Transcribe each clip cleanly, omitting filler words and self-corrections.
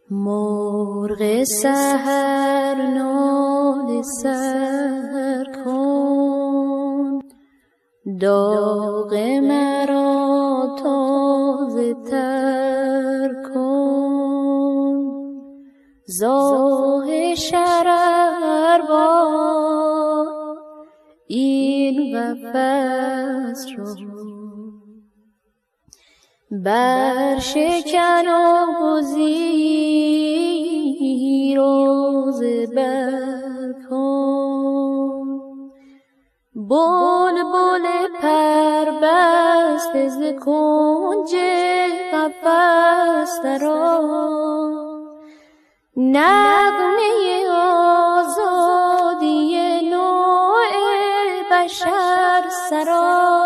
مرغ سحر ناله سر کن، داغ مرا تازه تر کن. زاه شرر با این قفس را برشکن و زیر و زبر کن. بلبل پربسته ز کنج قفس درآ، نغمه آزادی نوع بشر سرا.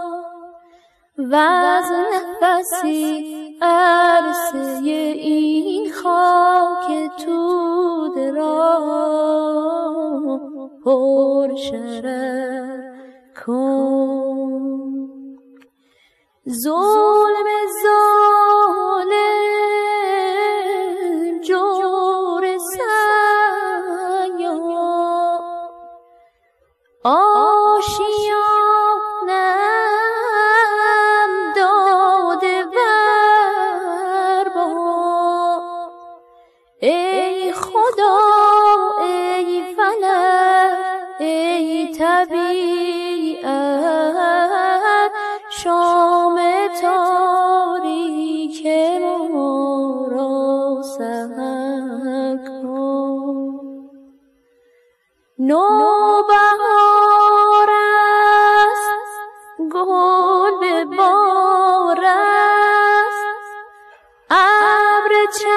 وز نفسی عرصه این خاک توده را پر شرر کن. ظلم ظالم جور سیاد، آشیانم داده بر با. ای خدا ای فلک ای طبیعت، شام تاریک ما را سحر کن. نوبهار است گل به بار است، ابر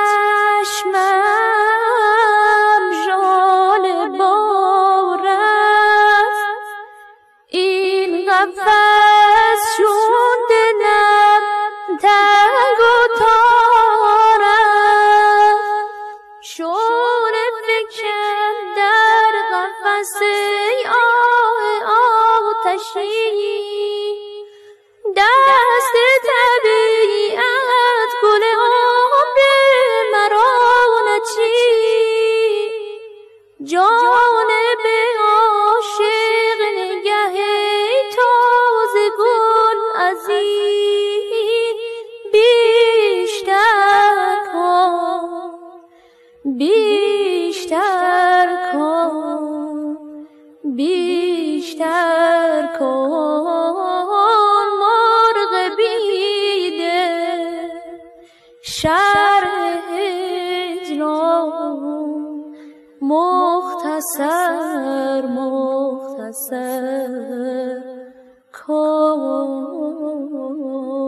چشمم ژاله بار است. این قفس چون دلم تنگ و تار است، شور فکن در قفس ای آتشی. دست طبیعت گل عمر مرا نچی، جانب عاشق نگه تازه گل از این بیشتر کن، بیشتر کن، بیشتر کن. مرغ بیده شرح هجران مختصر مختصر کن.